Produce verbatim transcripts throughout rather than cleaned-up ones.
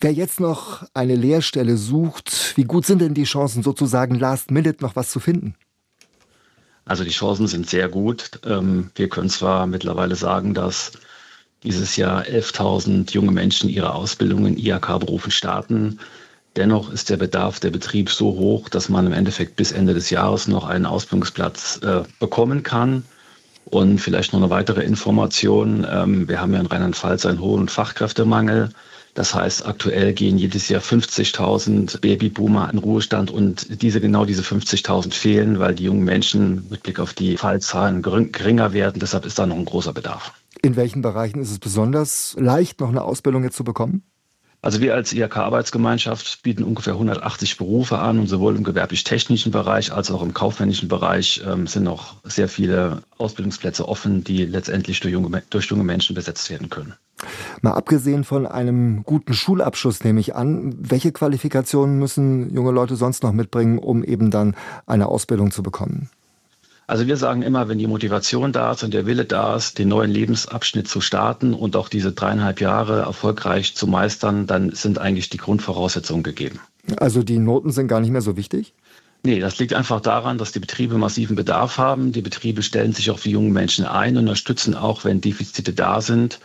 Wer jetzt noch eine Lehrstelle sucht, wie gut sind denn die Chancen, sozusagen last minute noch was zu finden? Also die Chancen sind sehr gut. Wir können zwar mittlerweile sagen, dass dieses Jahr elftausend junge Menschen ihre Ausbildung in I H K-Berufen starten. Dennoch ist der Bedarf der Betrieb so hoch, dass man im Endeffekt bis Ende des Jahres noch einen Ausbildungsplatz äh, bekommen kann. Und vielleicht noch eine weitere Information. Ähm, wir haben ja in Rheinland-Pfalz einen hohen Fachkräftemangel. Das heißt, aktuell gehen jedes Jahr fünfzigtausend Babyboomer in Ruhestand und diese genau diese fünfzigtausend fehlen, weil die jungen Menschen mit Blick auf die Fallzahlen geringer werden. Deshalb ist da noch ein großer Bedarf. In welchen Bereichen ist es besonders leicht, noch eine Ausbildung jetzt zu bekommen? Also wir als I H K-Arbeitsgemeinschaft bieten ungefähr hundertachtzig Berufe an und sowohl im gewerblich-technischen Bereich als auch im kaufmännischen Bereich ähm, sind noch sehr viele Ausbildungsplätze offen, die letztendlich durch junge, durch junge Menschen besetzt werden können. Mal abgesehen von einem guten Schulabschluss nehme ich an, welche Qualifikationen müssen junge Leute sonst noch mitbringen, um eben dann eine Ausbildung zu bekommen? Also wir sagen immer, wenn die Motivation da ist und der Wille da ist, den neuen Lebensabschnitt zu starten und auch diese dreieinhalb Jahre erfolgreich zu meistern, dann sind eigentlich die Grundvoraussetzungen gegeben. Also die Noten sind gar nicht mehr so wichtig? Nee, das liegt einfach daran, dass die Betriebe massiven Bedarf haben. Die Betriebe stellen sich auf die jungen Menschen ein und unterstützen auch, wenn Defizite da sind.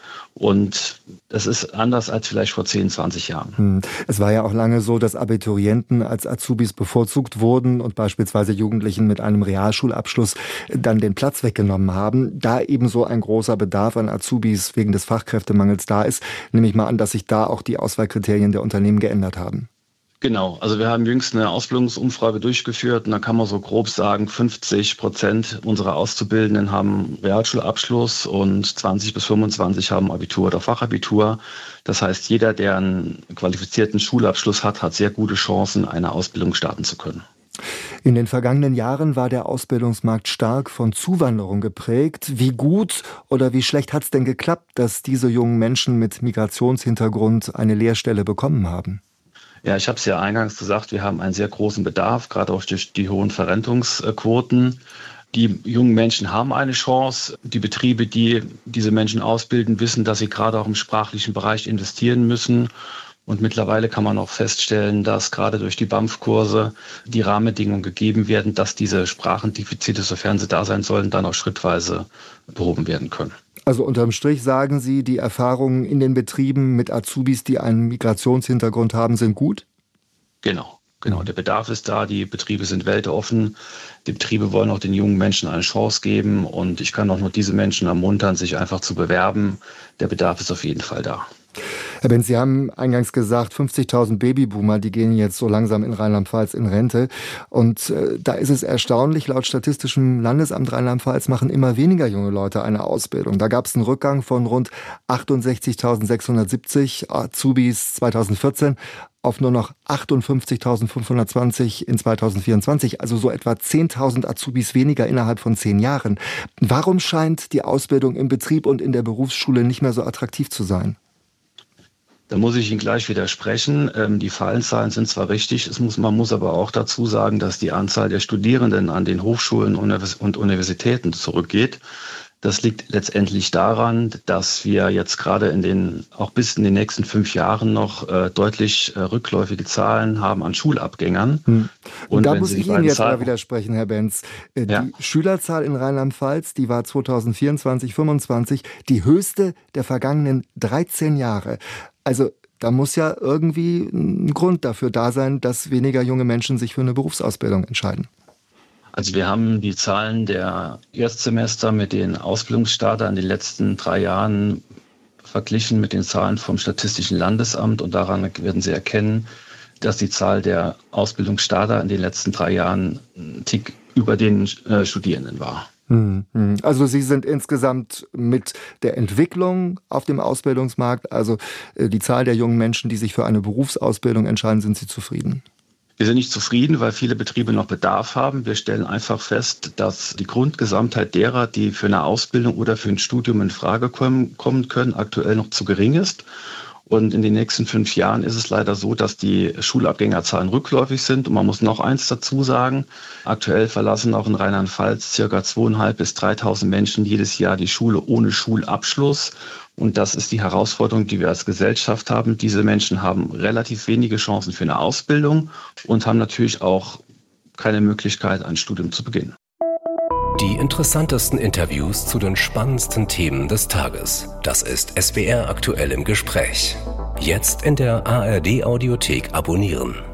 Und das ist anders als vielleicht vor zehn, zwanzig Jahren. Es war ja auch lange so, dass Abiturienten als Azubis bevorzugt wurden und beispielsweise Jugendlichen mit einem Realschulabschluss dann den Platz weggenommen haben. Da eben so ein großer Bedarf an Azubis wegen des Fachkräftemangels da ist, nehme ich mal an, dass sich da auch die Auswahlkriterien der Unternehmen geändert haben. Genau, also wir haben jüngst eine Ausbildungsumfrage durchgeführt und da kann man so grob sagen, fünfzig Prozent unserer Auszubildenden haben Realschulabschluss und zwanzig bis fünfundzwanzig haben Abitur oder Fachabitur. Das heißt, jeder, der einen qualifizierten Schulabschluss hat, hat sehr gute Chancen, eine Ausbildung starten zu können. In den vergangenen Jahren war der Ausbildungsmarkt stark von Zuwanderung geprägt. Wie gut oder wie schlecht hat es denn geklappt, dass diese jungen Menschen mit Migrationshintergrund eine Lehrstelle bekommen haben? Ja, ich habe es ja eingangs gesagt, wir haben einen sehr großen Bedarf, gerade auch durch die hohen Verrentungsquoten. Die jungen Menschen haben eine Chance. Die Betriebe, die diese Menschen ausbilden, wissen, dass sie gerade auch im sprachlichen Bereich investieren müssen. Und mittlerweile kann man auch feststellen, dass gerade durch die B A M F-Kurse die Rahmenbedingungen gegeben werden, dass diese Sprachendefizite, sofern sie da sein sollen, dann auch schrittweise behoben werden können. Also unterm Strich sagen Sie, die Erfahrungen in den Betrieben mit Azubis, die einen Migrationshintergrund haben, sind gut? Genau, genau. Der Bedarf ist da, die Betriebe sind weltoffen. Die Betriebe wollen auch den jungen Menschen eine Chance geben und ich kann auch nur diese Menschen ermuntern, sich einfach zu bewerben. Der Bedarf ist auf jeden Fall da. Herr Benz, Sie haben eingangs gesagt, fünfzigtausend Babyboomer, die gehen jetzt so langsam in Rheinland-Pfalz in Rente. Und äh, da ist es erstaunlich, laut Statistischem Landesamt Rheinland-Pfalz machen immer weniger junge Leute eine Ausbildung. Da gab es einen Rückgang von rund achtundsechzigtausendsechshundertsiebzig Azubis zweitausendvierzehn auf nur noch achtundfünfzigtausendfünfhundertzwanzig in zweitausendvierundzwanzig, also so etwa zehntausend Azubis weniger innerhalb von zehn Jahren. Warum scheint die Ausbildung im Betrieb und in der Berufsschule nicht mehr so attraktiv zu sein? Da muss ich Ihnen gleich widersprechen. Ähm, die Fallzahlen sind zwar richtig, es muss, man muss aber auch dazu sagen, dass die Anzahl der Studierenden an den Hochschulen und Universitäten zurückgeht. Das liegt letztendlich daran, dass wir jetzt gerade in den, auch bis in den nächsten fünf Jahren noch äh, deutlich äh, rückläufige Zahlen haben an Schulabgängern. Hm. Und, und da muss Sie ich Ihnen jetzt mal widersprechen, Herr Benz. Äh, ja. Die Schülerzahl in Rheinland-Pfalz, die war zweitausendvierundzwanzig, fünfundzwanzig die höchste der vergangenen dreizehn Jahre. Also da muss ja irgendwie ein Grund dafür da sein, dass weniger junge Menschen sich für eine Berufsausbildung entscheiden. Also wir haben die Zahlen der Erstsemester mit den Ausbildungsstartern in den letzten drei Jahren verglichen mit den Zahlen vom Statistischen Landesamt und daran werden Sie erkennen, dass die Zahl der Ausbildungsstarter in den letzten drei Jahren einen Tick über den äh, Studierenden war. Also Sie sind insgesamt mit der Entwicklung auf dem Ausbildungsmarkt, also die Zahl der jungen Menschen, die sich für eine Berufsausbildung entscheiden, sind Sie zufrieden? Wir sind nicht zufrieden, weil viele Betriebe noch Bedarf haben. Wir stellen einfach fest, dass die Grundgesamtheit derer, die für eine Ausbildung oder für ein Studium in Frage kommen, kommen können, aktuell noch zu gering ist. Und in den nächsten fünf Jahren ist es leider so, dass die Schulabgängerzahlen rückläufig sind. Und man muss noch eins dazu sagen. Aktuell verlassen auch in Rheinland-Pfalz circa zweitausendfünfhundert bis dreitausend Menschen jedes Jahr die Schule ohne Schulabschluss. Und das ist die Herausforderung, die wir als Gesellschaft haben. Diese Menschen haben relativ wenige Chancen für eine Ausbildung und haben natürlich auch keine Möglichkeit, ein Studium zu beginnen. Die interessantesten Interviews zu den spannendsten Themen des Tages. Das ist S W R aktuell im Gespräch. Jetzt in der A R D Audiothek abonnieren.